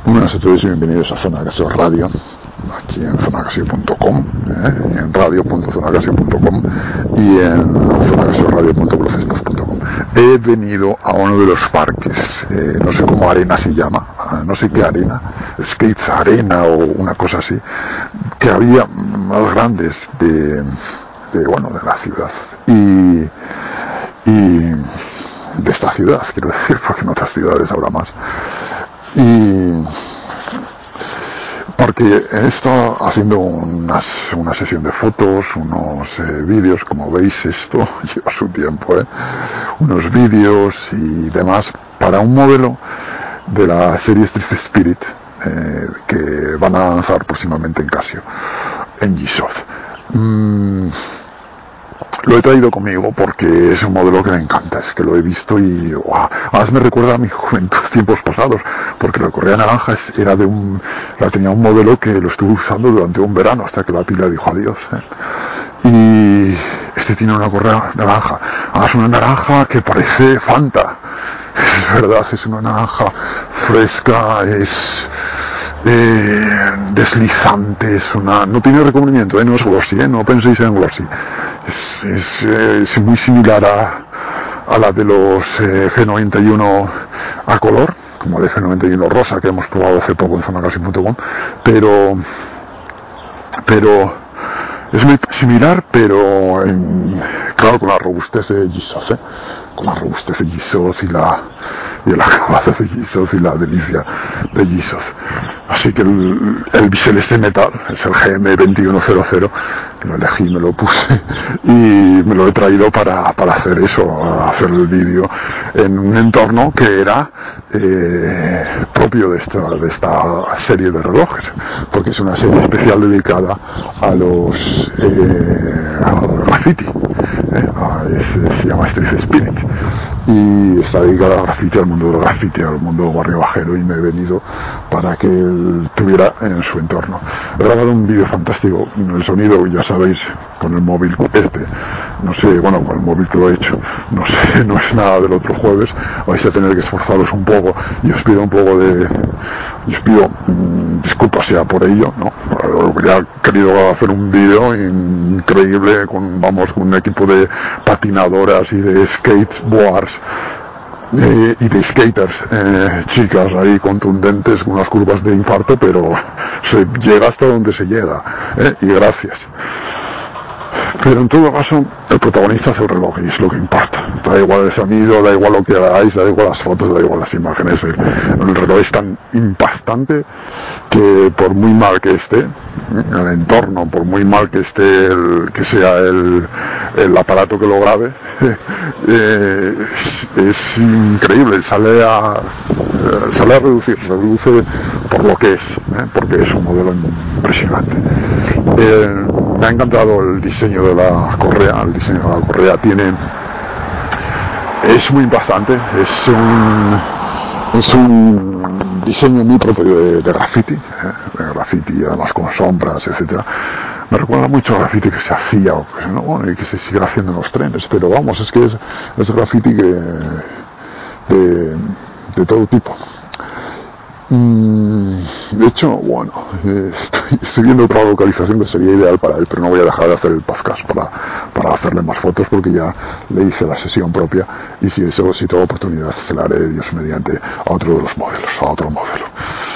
Buenas a todos y bienvenidos a Zona Casio Radio, aquí en zonacasio.com, en radio.zonacasio.com y en zonacasioradio.blogspot.com. He venido a uno de los parques, no sé cómo arena se llama, no sé qué arena, Skates Arena o una cosa así, que había más grandes de la ciudad y de esta ciudad, quiero decir, porque en otras ciudades habrá más. Y porque he estado haciendo una sesión de fotos, unos vídeos, como veis esto lleva su tiempo, unos vídeos y demás para un modelo de la serie Street Spirit que van a lanzar próximamente en Casio, en G-Shock. Lo he traído conmigo porque es un modelo que me encanta, es que lo he visto y ¡wow! Además me recuerda a mi juventud, tiempos pasados, porque la correa naranja tenía un modelo que lo estuve usando durante un verano hasta que la pila dijo adiós, y este tiene una correa naranja, además una naranja que parece Fanta, es verdad, es una naranja fresca, es deslizante, no tiene recubrimiento, no es glossy, no penséis en glossy, es muy similar a la de los G91 a color, como el G91 rosa que hemos probado hace poco en zonacasio.com, pero es muy similar, pero claro, con la robustez de G-Shock, con la robustez de G-Shock y el acabado de G-Shock y la delicia de G-Shock. Así que el bisel este metal es el GM2100, que lo elegí, me lo puse y me lo he traído para hacer eso, a hacer el vídeo en un entorno que era propio de esta serie de relojes, porque es una serie especial dedicada a los graffiti, se llama Street Spirit y está dedicada al graffiti, al mundo del graffiti, al mundo barrio bajero, y me he venido para que él tuviera en su entorno. He grabado un vídeo fantástico, el sonido ya sabéis, con el móvil no sé, con el móvil que lo he hecho, no sé, no es nada del otro jueves, vais a tener que esforzaros un poco y os pido disculpas ya por ello, ¿no? Ya he querido hacer un vídeo increíble con un equipo de patinadoras y de skateboards y de skaters, chicas ahí contundentes con unas curvas de infarto, pero se llega hasta donde se llega, y gracias. Pero en todo caso, el protagonista es el reloj y es lo que importa. Da igual el sonido, da igual lo que hagáis, da igual las fotos, da igual las imágenes. El reloj es tan impactante que por muy mal que esté el entorno, por muy mal que esté que sea el aparato que lo grabe, es increíble, reduce por lo que es, porque es un modelo impresionante. Me ha encantado el diseño de la correa, es muy impactante, es un diseño muy propio de graffiti, además con sombras, etcétera. Me recuerda mucho al graffiti que se hacía y que se sigue haciendo en los trenes, pero vamos, es que es graffiti de todo tipo. De hecho, estoy viendo otra localización que sería ideal para él, pero no voy a dejar de hacer el podcast para hacerle más fotos, porque ya le hice la sesión propia, y si tengo oportunidad se la haré, Dios mediante, a otro de los modelos, a otro modelo.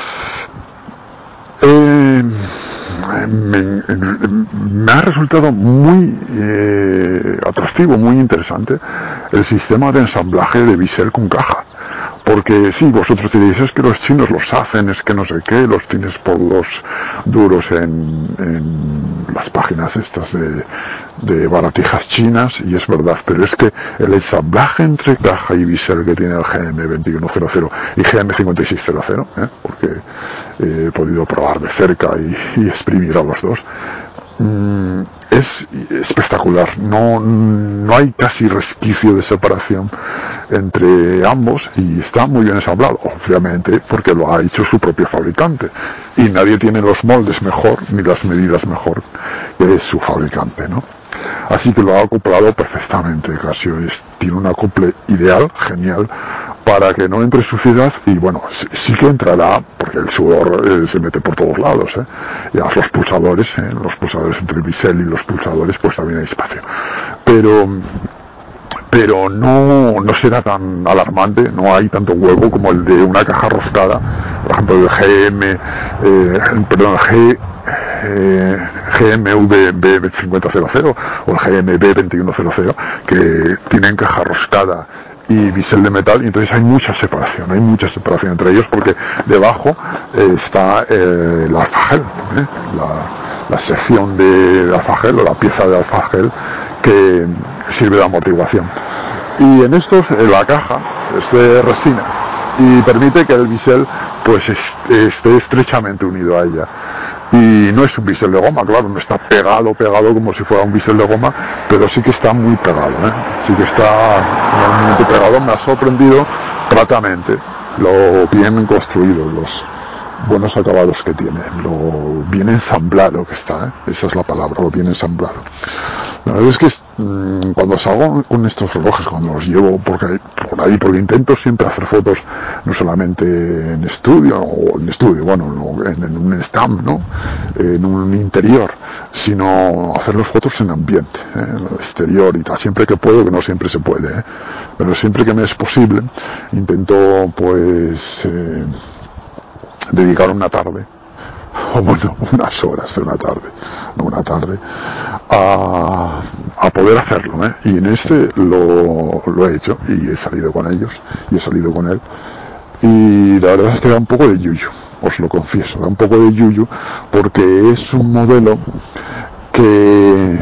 Me ha resultado muy atractivo, muy interesante el sistema de ensamblaje de bisel con caja. Porque sí, vosotros diréis, es que los chinos los hacen, es que no sé qué, los tienes por los duros en las páginas estas de baratijas chinas, y es verdad, pero es que el ensamblaje entre caja y bisel que tiene el GM2100 y GM5600, porque he podido probar de cerca y exprimir a los dos, es espectacular, no hay casi resquicio de separación entre ambos y está muy bien ensamblado, obviamente porque lo ha hecho su propio fabricante y nadie tiene los moldes mejor ni las medidas mejor que su fabricante, ¿no? Así que lo ha acoplado perfectamente. Casio tiene un acople ideal, genial, para que no entre suciedad, y bueno, sí que entrará, porque el sudor se mete por todos lados, y a los pulsadores entre el bisel y los pulsadores, pues también hay espacio, pero no será tan alarmante, no hay tanto hueco como el de una caja roscada, por ejemplo GMV B5000 o el GMB 2100, que tienen caja roscada y bisel de metal, y entonces hay mucha separación entre ellos, porque debajo está el alfagel, la sección de alfagel, o la pieza de alfagel que sirve de amortiguación. Y en estos, la caja es de resina y permite que el bisel pues esté estrechamente unido a ella. Y no es un bisel de goma, claro, no está pegado como si fuera un bisel de goma, pero sí que está muy pegado, sí que está enormemente pegado. Me ha sorprendido gratamente lo bien construido, los buenos acabados que tiene, lo bien ensamblado que está, esa es la palabra, lo bien ensamblado. La verdad es que cuando salgo con estos relojes, cuando los llevo por ahí, porque intento siempre hacer fotos no solamente en estudio, en un stand, ¿no? En un interior, sino hacer las fotos en ambiente, en el exterior y tal, siempre que puedo, que no siempre se puede, pero siempre que me es posible, intento pues dedicar una tarde, o bueno, unas horas de una tarde, a poder hacerlo, y en este lo he hecho, y he salido con ellos, y he salido con él, y la verdad es que da un poco de yuyu, os lo confieso, da un poco de yuyu, porque es un modelo que,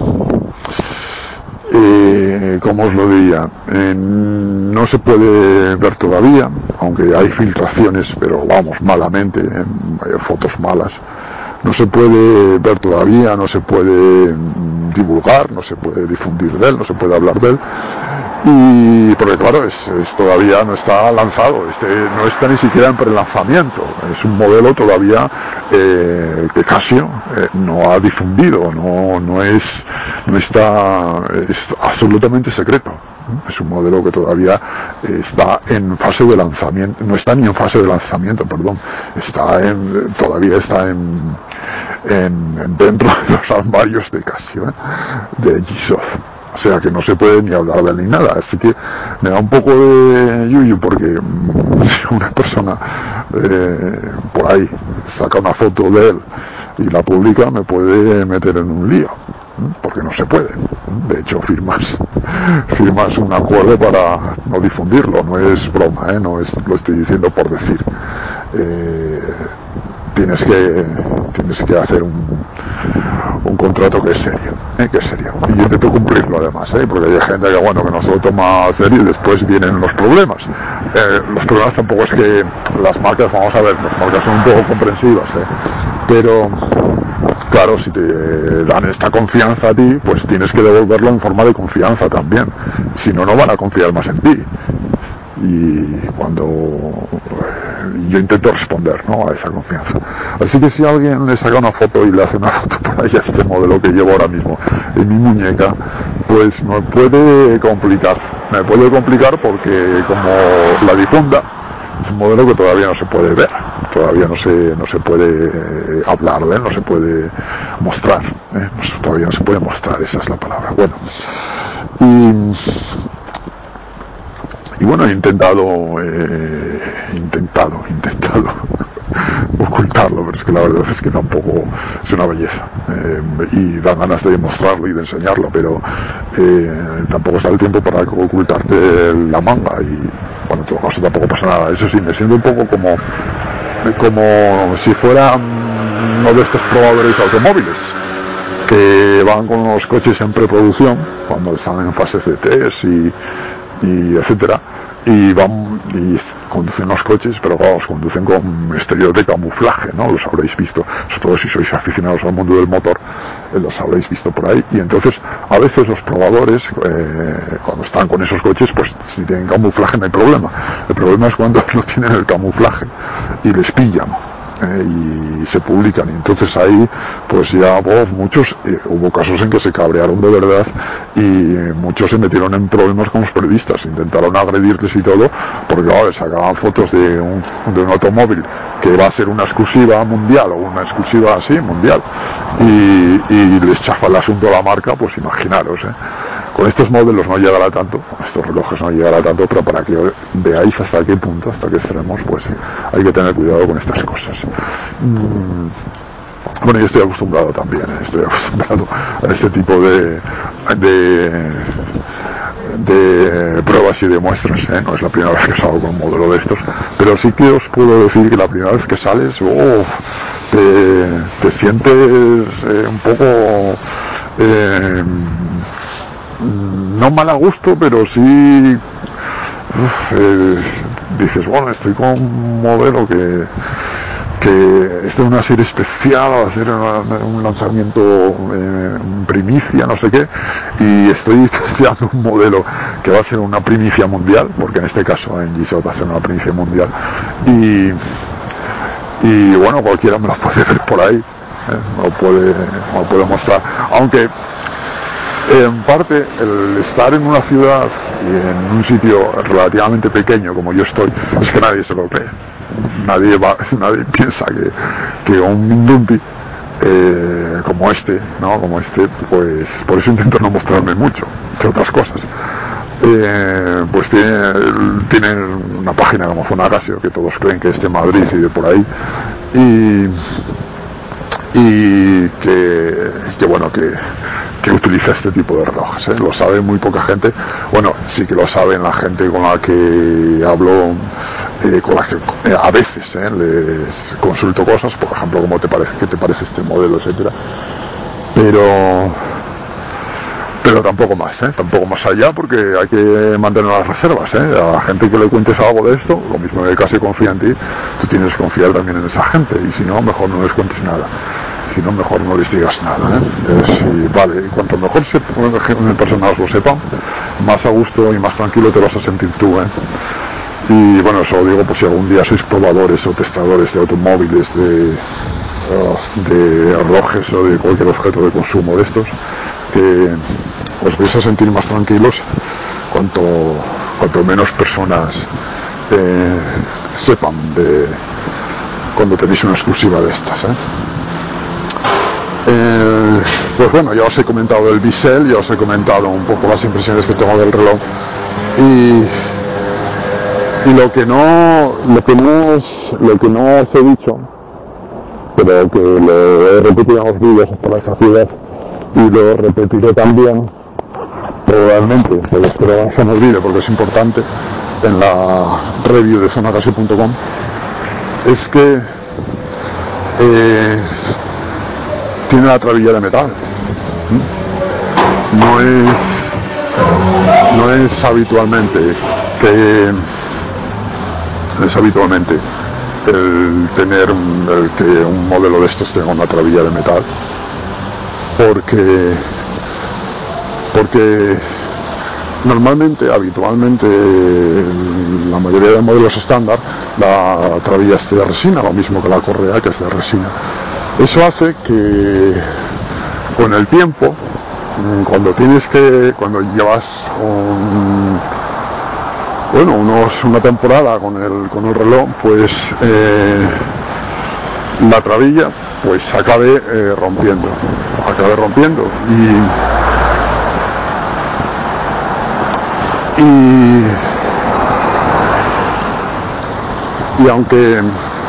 ¿cómo os lo diría? No se puede ver todavía, aunque hay filtraciones, pero vamos, malamente, fotos malas. No se puede ver todavía, no se puede divulgar, no se puede difundir de él, no se puede hablar de él. Y porque claro, todavía no está lanzado, no está ni siquiera en prelanzamiento, es un modelo todavía que Casio no ha difundido, es absolutamente secreto. Es un modelo que todavía está en fase de lanzamiento, no está ni en fase de lanzamiento, perdón, todavía está dentro de los armarios de Casio, de Gisoz. O sea que no se puede ni hablar de él ni nada, así que me da un poco de yuyu, porque si una persona por ahí saca una foto de él y la publica, me puede meter en un lío, porque no se puede. De hecho, firmas un acuerdo para no difundirlo, no es broma, no lo estoy diciendo por decir. Tienes que hacer un contrato que es serio, y yo intento cumplirlo además, porque hay gente que no se lo toma a serio y después vienen los problemas. Los problemas tampoco es que las marcas, vamos a ver, las marcas son un poco comprensivas, pero claro, si te dan esta confianza a ti, pues tienes que devolverlo en forma de confianza también, si no, no van a confiar más en ti. Y cuando yo intento responder, a esa confianza. Así que si alguien le saca una foto y le hace una foto por ahí a este modelo que llevo ahora mismo en mi muñeca, pues me puede complicar porque como la difunda, es un modelo que todavía no se puede ver, todavía no se puede hablar de él, no se puede mostrar, todavía no se puede mostrar, esa es la palabra. Bueno, y bueno, he intentado ocultarlo, pero es que la verdad es que tampoco es una belleza, y dan ganas de mostrarlo y de enseñarlo, pero tampoco está el tiempo para ocultarte la manga, y bueno, en todo caso tampoco pasa nada. Eso sí, me siento un poco como si fuera uno de estos probadores de automóviles que van con los coches en preproducción cuando están en fases de test y etcétera, y conducen los coches, pero claro, los conducen con exterior de camuflaje, los habréis visto, sobre todo si sois aficionados al mundo del motor, los habréis visto por ahí. Y entonces a veces los probadores, cuando están con esos coches, pues si tienen camuflaje no hay problema. El problema es cuando no tienen el camuflaje y les pillan, y se publican, y entonces ahí pues ya muchos hubo casos en que se cabrearon de verdad y muchos se metieron en problemas con los periodistas, intentaron agredirles y todo, porque claro, sacaban fotos de un automóvil que va a ser una exclusiva mundial o una exclusiva así mundial y les chafa el asunto a la marca, pues imaginaros, con estos modelos no llegará tanto, con estos relojes no llegará tanto, pero para que veáis hasta qué punto, hasta qué extremos, pues hay que tener cuidado con estas cosas. Bueno, yo estoy acostumbrado también, estoy acostumbrado a este tipo de pruebas y de muestras, no es la primera vez que salgo con un modelo de estos, pero sí que os puedo decir que la primera vez que sales, te sientes un poco no mal a gusto, pero sí dices, bueno, estoy con un modelo que esto es una serie especial, va a ser un lanzamiento en primicia, no sé qué, y estoy testeando un modelo que va a ser una primicia mundial, porque en este caso en G-Shock va a ser una primicia mundial, y bueno, cualquiera me lo puede ver por ahí, me lo puede mostrar, aunque en parte el estar en una ciudad y en un sitio relativamente pequeño como yo estoy, es que nadie se lo cree. Nadie piensa que un Mindumpi como este, pues por eso intento no mostrarme mucho, entre otras cosas. Pues tienen una página como Zona Casio, que todos creen que es de Madrid y de por ahí, y que bueno, que utiliza este tipo de relojes, lo sabe muy poca gente. Bueno, sí que lo saben la gente con la que hablo, con la que a veces les consulto cosas, por ejemplo, qué te parece este modelo, etcétera, pero tampoco más allá, porque hay que mantener las reservas, a la gente que le cuentes algo de esto, lo mismo que casi confía en ti, tú tienes que confiar también en esa gente, y si no, mejor no les cuentes nada. Si no, mejor no les digas nada, vale, y cuanto mejor personas lo sepan, más a gusto y más tranquilo te vas a sentir tú, Y bueno, eso lo digo por si algún día sois probadores o testadores de automóviles, de relojes o de cualquier objeto de consumo de estos, que os vais a sentir más tranquilos cuanto menos personas sepan de cuando tenéis una exclusiva de estas, pues bueno, ya os he comentado del bisel, ya os he comentado un poco las impresiones que tengo del reloj, y lo que no os he dicho, pero que lo he repetido en los vídeos hasta la saciedad y lo repetiré también probablemente, pero espero que no se me olvide porque es importante, en la review de zonacasio.com, es que tiene la trabilla de metal. No es habitualmente el tener que un modelo de estos tenga una trabilla de metal, porque habitualmente la mayoría de modelos estándar la trabilla es de resina, lo mismo que la correa, que es de resina. Eso hace que con el tiempo, cuando llevas una temporada con el reloj, pues la trabilla pues acabe rompiendo y aunque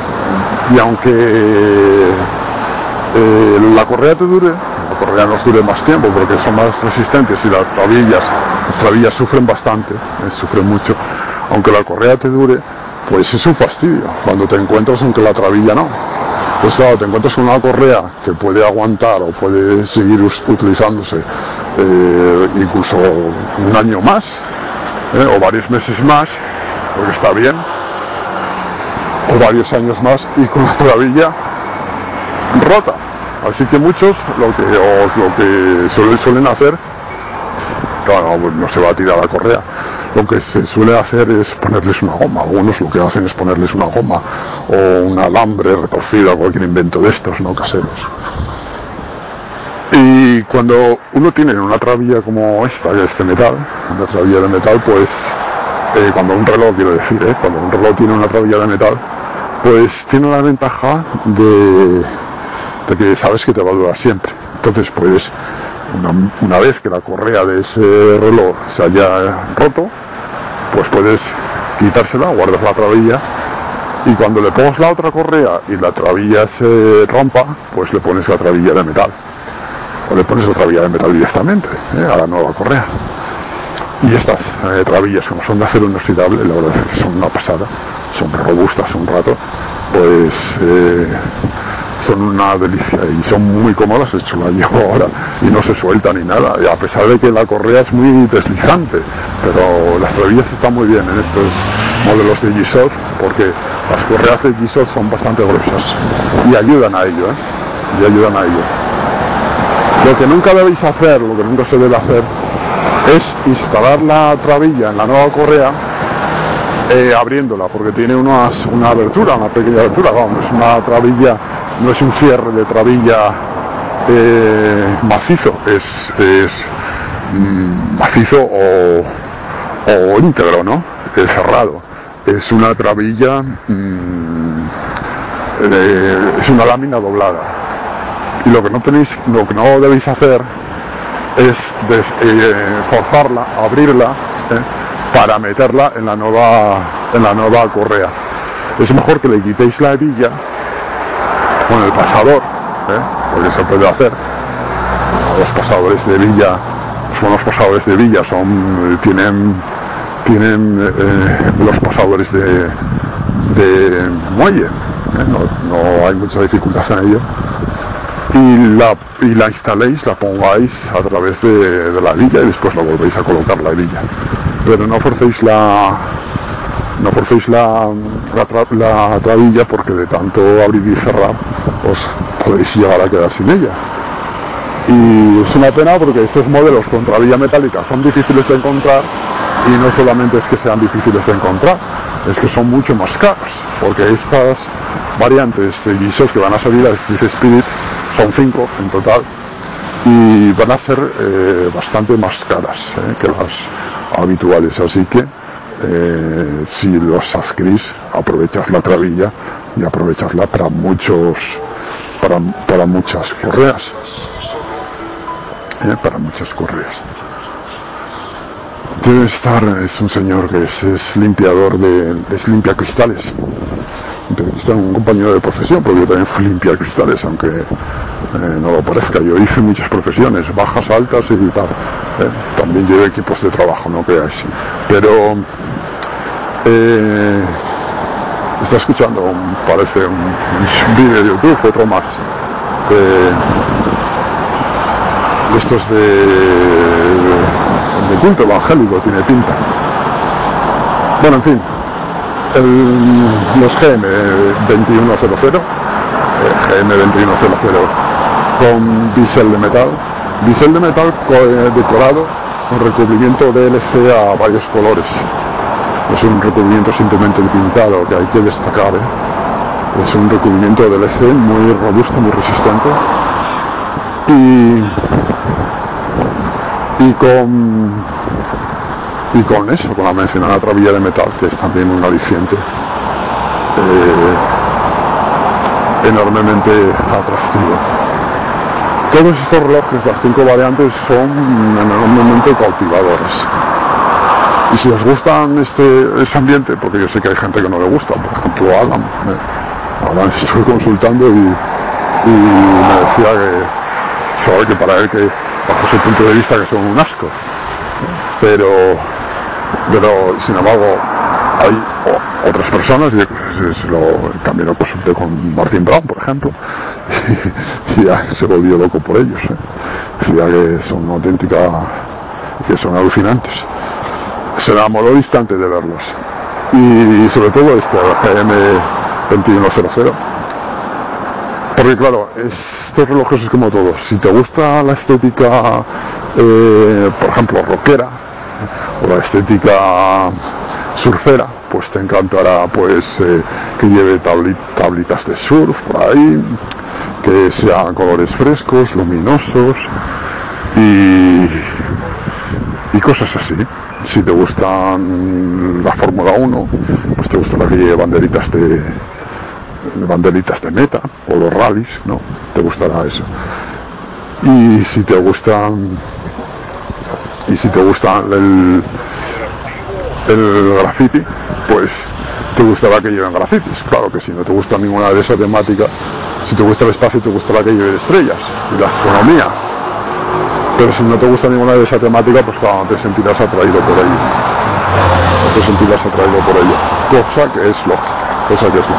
la correa nos dure más tiempo porque son más resistentes y las trabillas sufren bastante, sufren mucho, aunque la correa te dure, pues es un fastidio cuando te encuentras con que la trabilla no. Entonces claro, te encuentras con una correa que puede aguantar o puede seguir utilizándose incluso un año más, o varios meses más, porque está bien, o varios años más, y con la trabilla rota. Así que muchos lo que suelen hacer claro, no se va a tirar la correa. Lo que se suele hacer es ponerles una goma. Algunos lo que hacen es ponerles una goma o un alambre retorcido, cualquier invento de estos, ¿no?, caseros. Y cuando uno tiene una trabilla como esta, que es de metal, una trabilla de metal, pues cuando un reloj, quiero decir, cuando un reloj tiene una trabilla de metal, pues tiene la ventaja de que sabes que te va a durar siempre. Entonces puedes, una vez que la correa de ese reloj se haya roto, pues puedes quitársela, guardas la trabilla, y cuando le pongas la otra correa y la trabilla se rompa, pues le pones la trabilla de metal, o le pones la trabilla de metal directamente a la nueva correa. Y estas trabillas, como son de acero inoxidable, la verdad es que son una pasada, son robustas un rato, pues son una delicia y son muy cómodas. De hecho, la llevo ahora y no se suelta ni nada, y a pesar de que la correa es muy deslizante, pero las trabillas están muy bien en estos modelos de G-Shock, porque las correas de G-Shock son bastante gruesas y ayudan a ello, Lo que nunca debéis hacer, lo que nunca se debe hacer, es instalar la trabilla en la nueva correa abriéndola, porque tiene una abertura, una pequeña abertura. No es una trabilla, no es un cierre de trabilla macizo, es macizo o íntegro, ¿no? Cerrado. Es una trabilla, es una lámina doblada. Y lo que no debéis hacer es forzarla, abrirla, para meterla en la nueva correa. Es mejor que le quitéis la hebilla con el pasador, porque se puede hacer. Los pasadores de hebilla, los buenos pasadores de hebilla tienen los pasadores de muelle, no hay mucha dificultad en ello. Y la instaléis, la pongáis a través de la hebilla, y después la volvéis a colocar la hebilla. Pero no forcéis la trabilla, porque de tanto abrir y cerrar os podéis llegar a quedar sin ella. Y es una pena, porque estos modelos con trabilla metálica son difíciles de encontrar, y no solamente es que sean difíciles de encontrar, es que son mucho más caros, porque estas variantes de G-Shock que van a salir a Street Spirit son 5 en total, y van a ser bastante más caras que las habituales. Así que si los adquirís, aprovechad la trabilla y aprovechadla para muchas correas, debe estar. Es un señor que es limpiador es limpia cristales. Un compañero de profesión, porque yo también fui limpiar cristales, aunque no lo parezca. Yo hice muchas profesiones, bajas, altas y tal. También llevé equipos de trabajo, no creáis. Pero está escuchando, parece, un vídeo de YouTube, otro más, de estos de culto evangélico, tiene pinta. Bueno, en fin. Los GM2100 con bisel de metal decorado con recubrimiento de DLC a varios colores. No es un recubrimiento simplemente pintado, que hay que destacar, es un recubrimiento de DLC muy robusto, muy resistente, y con eso, con la mencionada trabilla de metal, que es también un aliciente enormemente atractivo. Todos estos relojes, las 5 variantes, son enormemente cautivadores. Y si os gustan ese ambiente, porque yo sé que hay gente que no le gusta, por ejemplo Adam estuve consultando y me decía que para él, que bajo su punto de vista, que son un asco, pero sin embargo hay otras personas, también lo consulté con Martin Brown, por ejemplo, y ya se volvió loco por ellos, decía que son que son alucinantes. Se enamoró al instante de verlos, y sobre todo este GM2100, Porque claro, estos relojes es como todos. Si te gusta la estética, por ejemplo, rockera, o la estética surfera, pues te encantará pues que lleve tablitas de surf por ahí, que sean colores frescos, luminosos y cosas así. Si te gustan la Fórmula 1, pues te gustará que lleve banderitas de meta o los rallies, ¿no? Te gustará eso. Y si te gustan el graffiti, pues te gustará que lleven grafitis. Claro que si no te gusta ninguna de esa temática, si te gusta el espacio, te gustará que lleven estrellas y la astronomía. Pero si no te gusta ninguna de esa temática, pues claro, no te sentirás atraído por ello. Cosa que es lógica.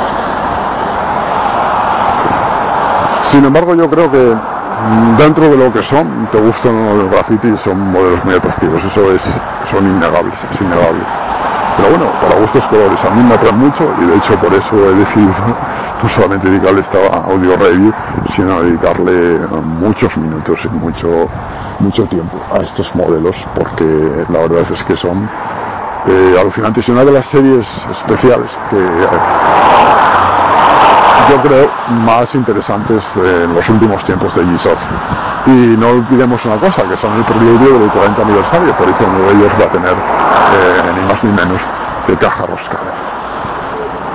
Sin embargo, yo creo que dentro de lo que son, te gustan o no los grafitis, son modelos muy atractivos, son innegables, es innegable. Pero bueno, para gustos colores, a mí me atraen mucho y de hecho por eso he decidido no solamente dedicarle esta audio review, sino dedicarle muchos minutos y mucho tiempo a estos modelos, porque la verdad es que son alucinantes. Y una de las series especiales que yo creo más interesantes en los últimos tiempos de G-Shock. Y no olvidemos una cosa, que son el preludio del 40 aniversario, por eso uno de ellos va a tener ni más ni menos que caja roscada.